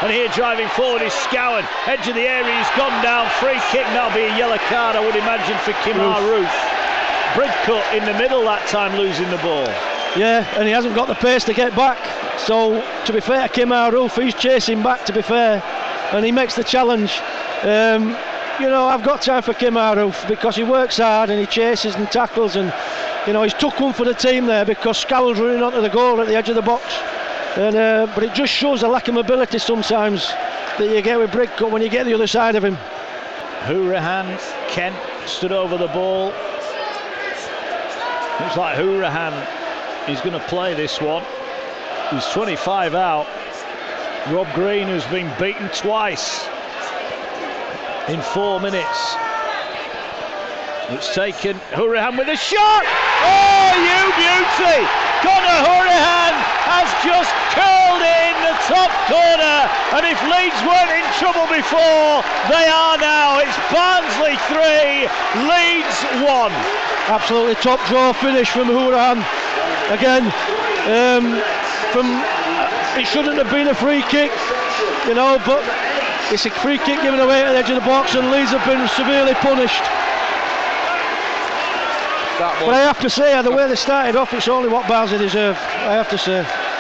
And here driving forward is Scowen. Edge of the area, he's gone down. Free kick, that'll be a yellow card, I would imagine, for Kemar Roofe. Bridcut in the middle that time, losing the ball. Yeah, and he hasn't got the pace to get back. So, to be fair to Kemar Roofe, he's chasing back, to be fair, and he makes the challenge. You know, I've got time for Kemar Roofe because he works hard and he chases and tackles, and you know, he's took one for the team there because Scowen's running onto the goal at the edge of the box. And but it just shows the lack of mobility sometimes that you get with Bridcut when you get the other side of him. Hourihane, Kent stood over the ball. Looks like Hourihane is going to play this one. He's 25 out. Rob Green, who's been beaten twice in 4 minutes. It's taken Hourihane with a shot. Oh, you beauty! Conor Hourihane has just curled in the top corner, and if Leeds weren't in trouble before, they are now. It's Barnsley 3, Leeds 1. Absolutely top draw finish from Hourihane. Again, it shouldn't have been a free kick, you know, but it's a free kick given away at the edge of the box, and Leeds have been severely punished. But I have to say, the way they started off, it's only what Barnsley deserve, I have to say.